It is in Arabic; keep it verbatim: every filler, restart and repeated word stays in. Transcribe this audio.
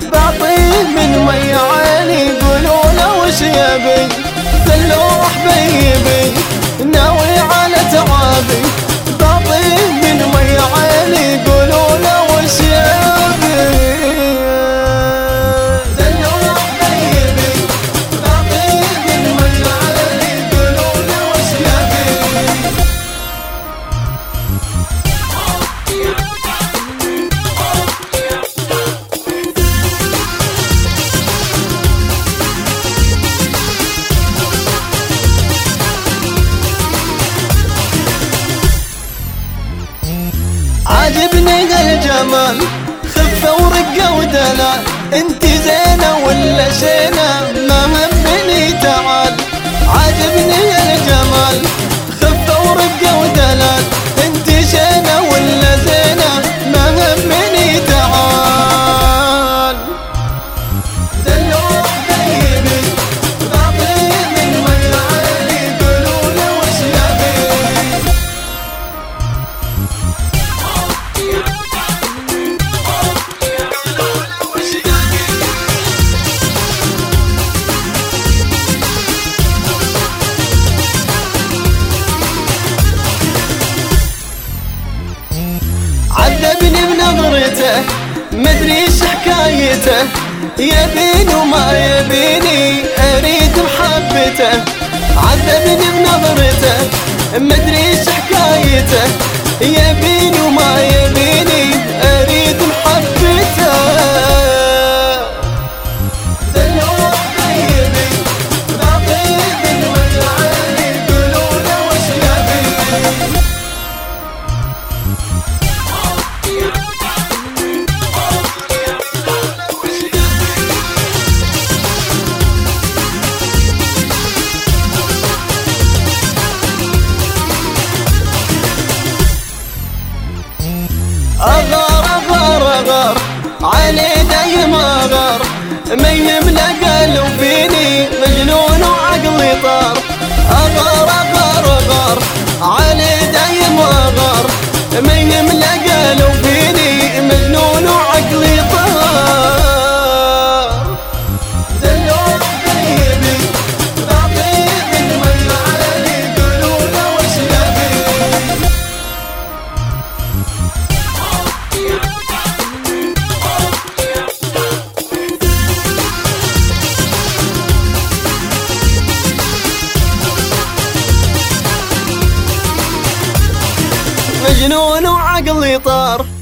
بعطيه من مي عيني يقولون وش يبي دلوح بيبي ناوي على تعابي بعطيه من مي عيني يقولون وش يبي دلوح بيبي بعطيه من مي عيني يقولون وش يبي. عاجبني هالجمال خفة ورقة ودلال انت زينة ولا شينة ما همني تعال. عاجبني هالجمال خفة ورقة ودلال انت شينة ولا زينة ما همني تعال. دلوح بيبي بعطيه من مي عيني يقولون وش يبي. عذبني بنظرته مدري ايش حكايته يبيني وما يبيني اريد محبته. عذبني بنظرته مدري ايش حكايته يبيني وما يبيني اريد محبته. دلوح بيبي بعطيه من مي عيني يقولون وش يبي. أغار أغار أغار علي دايم أغار ما يملى قلب فيني مجنون وعقلي طار. أغار أغار أغار علي دايم أغار ما يملى قلب فيني مجنون وعقلي طار. دلوح بيبي بعطيه من مي عيني يقولون وش يبي. مجنون وعقلي طار.